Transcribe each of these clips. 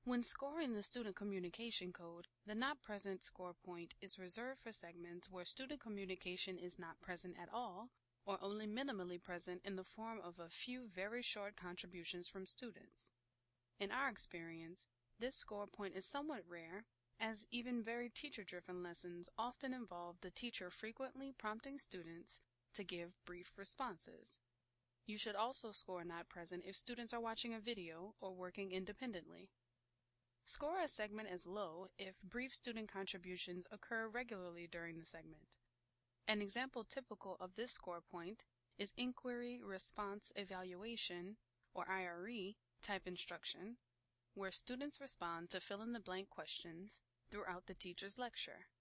When scoring the student communication code, the not present score point is reserved for segments where student communication is not present at all, or only minimally present in the form of a few very short contributions from students. In our experience, this score point is somewhat rare, as even very teacher-driven lessons often involve the teacher frequently prompting students to give brief responses. You should also score not present if students are watching a video or working independently. Score a segment as low if brief student contributions occur regularly during the segment. An example typical of this score point is Inquiry Response Evaluation, or IRE, type instruction, where students respond to fill-in-the-blank questions throughout the teacher's lecture.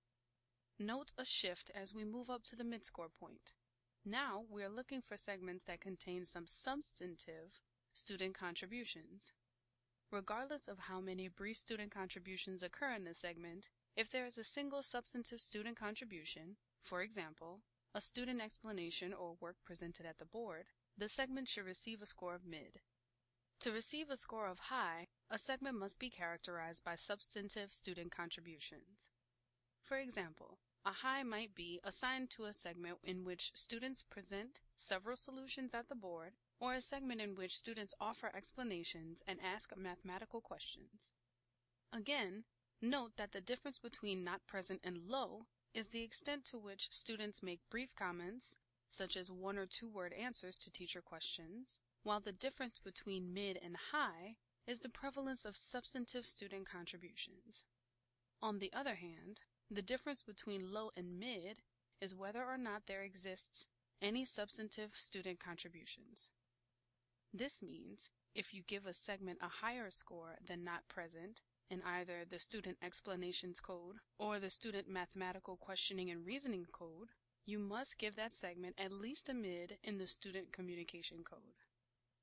Note a shift as we move up to the mid-score point. Now we are looking for segments that contain some substantive student contributions. Regardless of how many brief student contributions occur in this segment, if there is a single substantive student contribution, for example, a student explanation or work presented at the board, the segment should receive a score of mid. To receive a score of high, a segment must be characterized by substantive student contributions. For example, a high might be assigned to a segment in which students present several solutions at the board, or a segment in which students offer explanations and ask mathematical questions. Again, note that the difference between not present and low is the extent to which students make brief comments, such as 1- or 2-word answers to teacher questions, while the difference between mid and high is the prevalence of substantive student contributions. On the other hand, the difference between low and mid is whether or not there exists any substantive student contributions. This means if you give a segment a higher score than not present in either the student explanations code or the student mathematical questioning and reasoning code, you must give that segment at least a mid in the student communication code.